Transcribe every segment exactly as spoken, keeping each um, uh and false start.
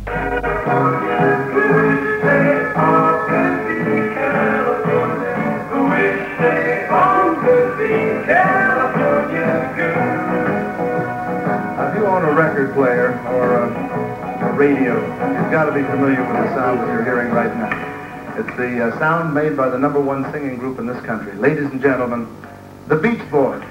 Record player or a, a radio, you've got to be familiar with the sound that you're hearing right now. It's the uh, sound made by the number one singing group in this country. Ladies and gentlemen, the Beach Boys.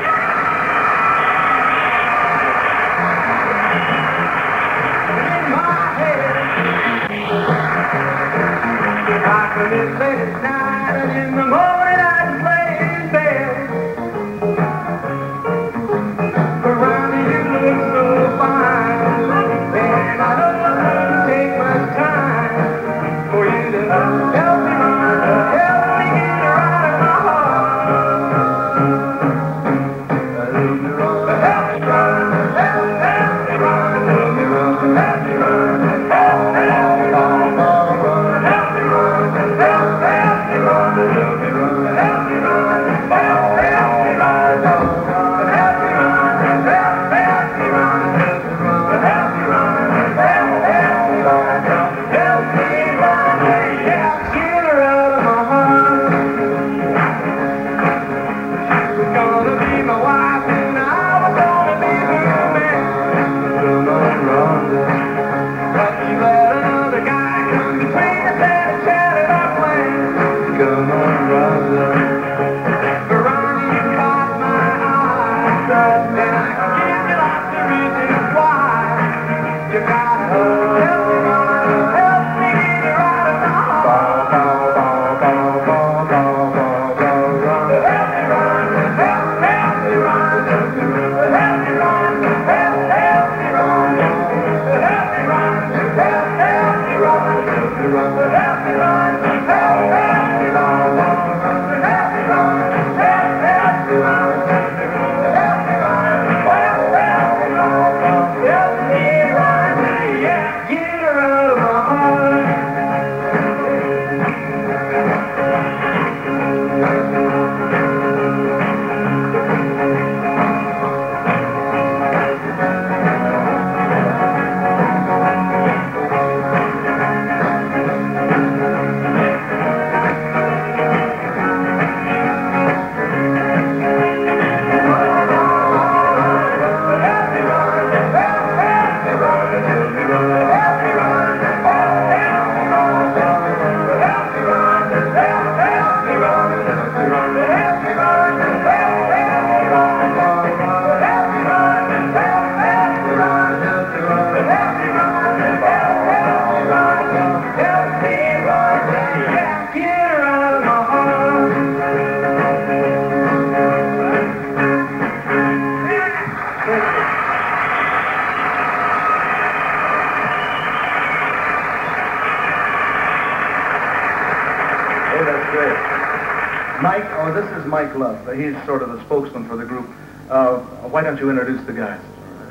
Mike, oh, this is Mike Love. He's sort of the spokesman for the group. Uh, why don't you introduce the guys?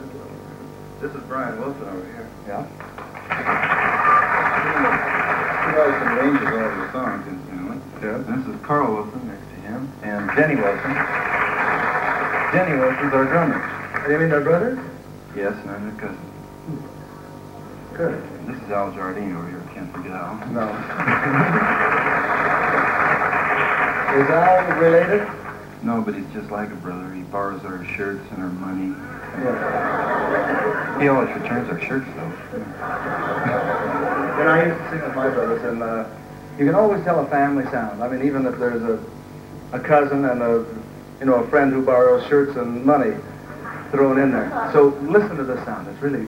This is Brian Wilson over here. Yeah? He writes and arranges all the songs, incidentally. Yeah. This is Carl Wilson next to him. And Jenny Wilson. Jenny Wilson's our drummer. You mean they're brothers? Yes, and I'm their cousin. Good. This is Al Jardine over here. Can't forget Al. No. Is Al related? No, but he's just like a brother. He borrows our shirts and our money. Yeah. He always returns our shirts, though. You know, I used to sing with my brothers, and uh, you can always tell a family sound. I mean, even if there's a, a cousin and a, you know, a friend who borrows shirts and money thrown in there. So listen to this sound. It's really